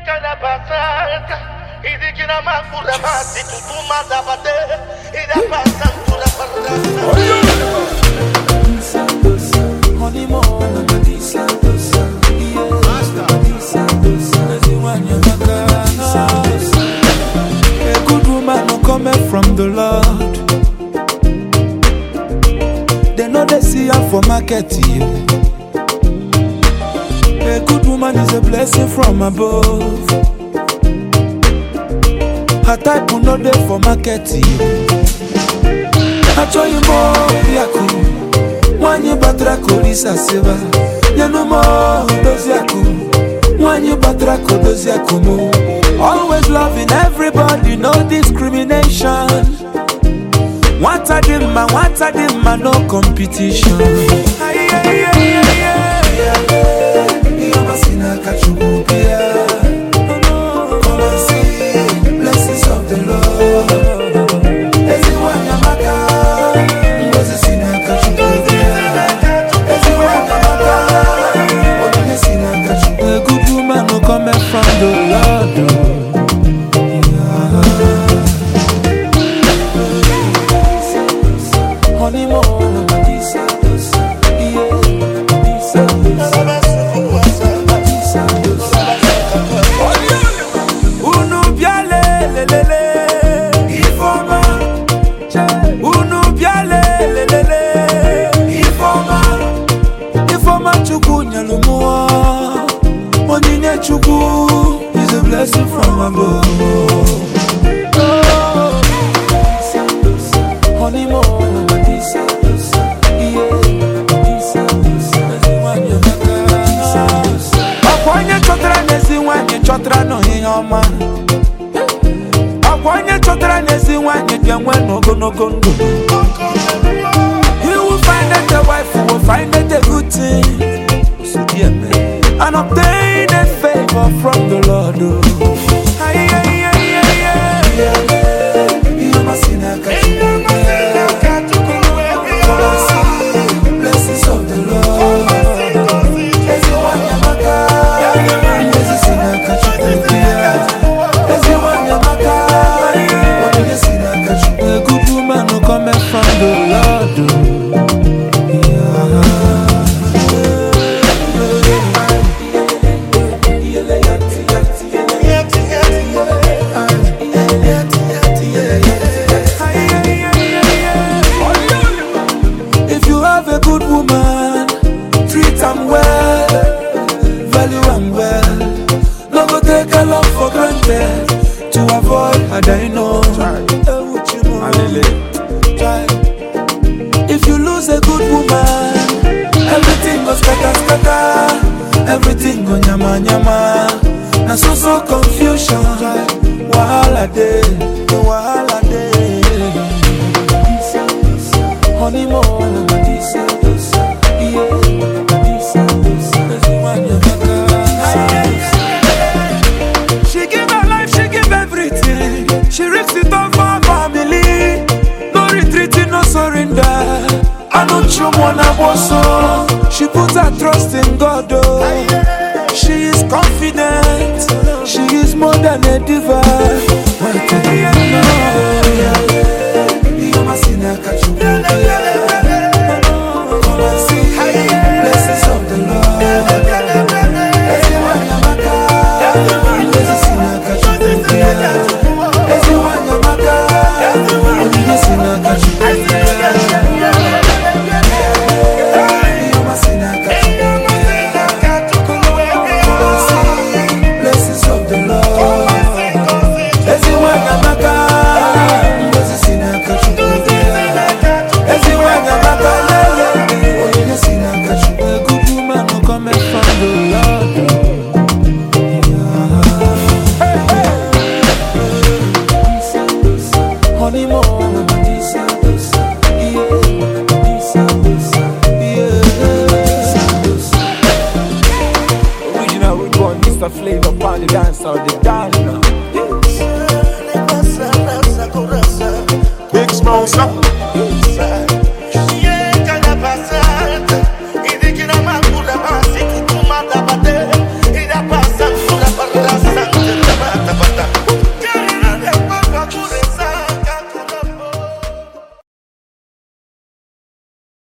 From the Lord, they know they see her for market. A good woman is a blessing from above. Her type will not there for market. I tell you more, Yaku. When you batra kolisa seva, you know more those Yaku. When you batra those Yakumo. Always loving everybody, no discrimination. What a dimma, no competition. Come and see blessings of the Lord. Everyone Yamaka, a good woman no come from the Lord. Chuku is a blessing from above. Chotra no hiyoma. Akwanye chotra nesi wanye gemwe no go. He will find that the wife who will find that a good thing. So dear man, and obtain a favor from the Lord. Blessings of the Lord. A good woman who come from the Lord. If you have a good woman, treat them well, value them well. No go take a love for granted to avoid a dino. If you lose a good woman, everything goes scatter. Everything go nyama. Na so confusion. Wahala day. Honeymoon. She give her life, she give everything. She risks it all for her family. No retreating, no surrender. I know you wanna boss. She put her trust in God. She is confident. She is more than a diva. Come and see blessings of the Lord. Flavor upon the dance or the dance now. Big Smoke.